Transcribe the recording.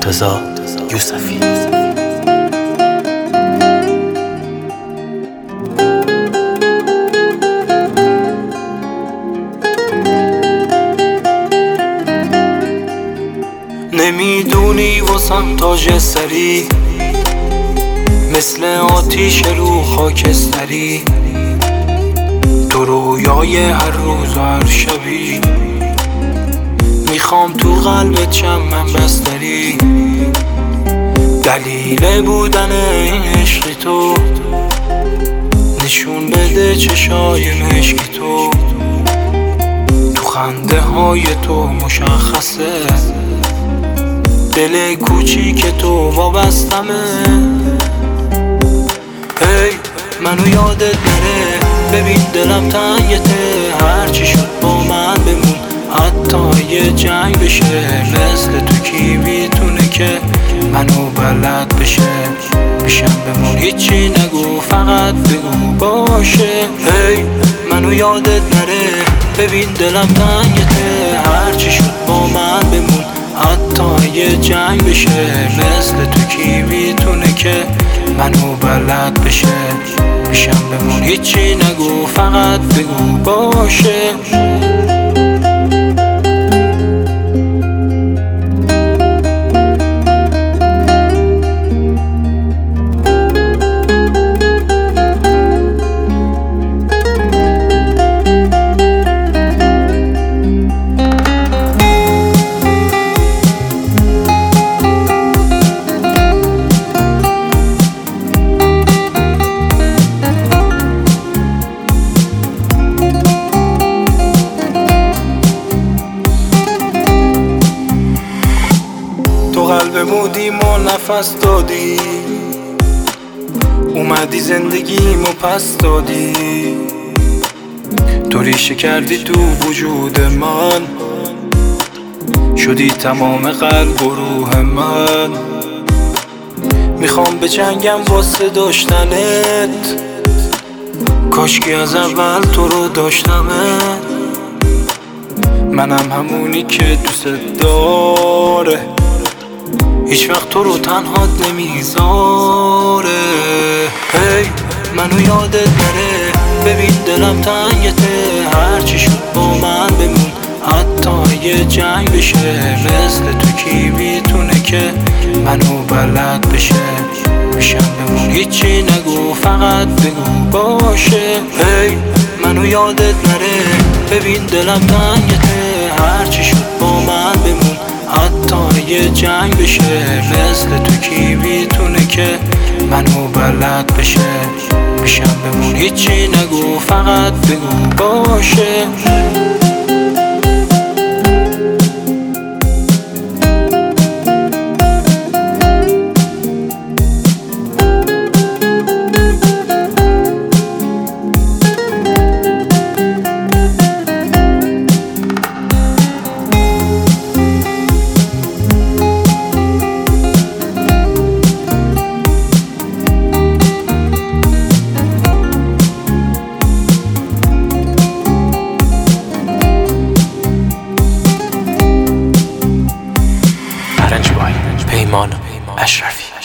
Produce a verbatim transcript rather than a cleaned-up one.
مرتضی یوسفی. نمیدونی واسم تاج سری، مثل آتیش رو خاکستری، تو رویای هر روز و هر شبی، میخوام تو قلبت شم من بستری. دلیل بودن این عشق تو نشون بده چشای مشکی تو، تو خنده های تو مشخصه دل کوچیک تو وابستمه. هی منو یادت نره، ببین دلم تنگته، هرچی شد با من بمون حتی یه جنگ بشه. مثل تو کی میتونه که منو بلد بشه، پیشم بمون هیچی نگو فقط بگو باشه. هی منو یادت نره، ببین دلم تنگته، هرچی شد با من بمون حتی یه جنگ بشه. مثل تو کی میتونه که منو بلد بشه، پیشم بمون هیچی نگو فقط بگو باشه. قلب مودیم و نفس دادی، اومدی زندگیمو پس دادی، تو ریشه کردی تو وجود من، شدی تمام قلب و روح من. میخوام بجنگم واسه داشتنت، کاشکی از اول تو رو داشتمت. منم همونی که دوست داره، هیچ وقت تو رو تنهات نمیذاره. هی منو یادت نره، ببین دلم تنگته، هرچی شد با من بمون حتی یه جنگ بشه. مثل تو کی میتونه که منو بلد بشه، پیشم بمون هیچی نگو فقط بگو باشه. هی منو یادت نره، ببین دلم تنگته، هرچی شد با من بمون حتی یه جنگ بشه. مثل تو کی میتونه که منو بلد بشه، پیشم بمون هیچی نگو فقط بگو باشه. پیمان اشرفی.